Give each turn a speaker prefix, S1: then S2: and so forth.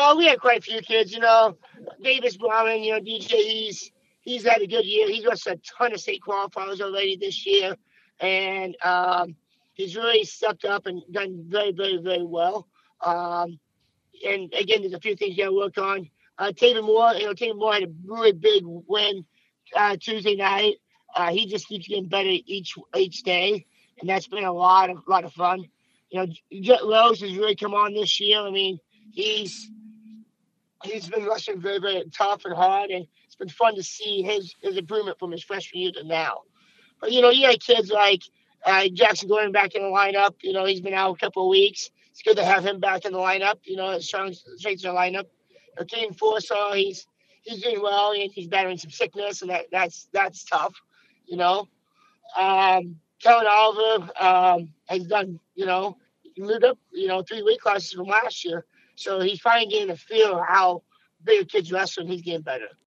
S1: Well, we had quite a few kids. Davis Browning. DJ. He's had a good year. He's wrestled a ton of state qualifiers already this year, and he's really stepped up and done very, very, very well. Um, and again, there's a few things you got to work on. Taven Moore. Taven Moore had a really big win Tuesday night. He just keeps getting better each day, and that's been a lot of fun. Jet Rose has really come on this year. I mean, he's been wrestling very, very tough and hard, and it's been fun to see his improvement from his freshman year to now. But you had kids like Jackson Gordon back in the lineup. He's been out a couple of weeks. It's good to have him back in the lineup. It strengthens the lineup. Kane Forsaw, he's doing well, and he's battling some sickness, and that's tough. You know, Kellen Oliver has done. He moved up 3 weight classes from last year, so he's finally getting a feel of how big a kid's wrestling. He's getting better.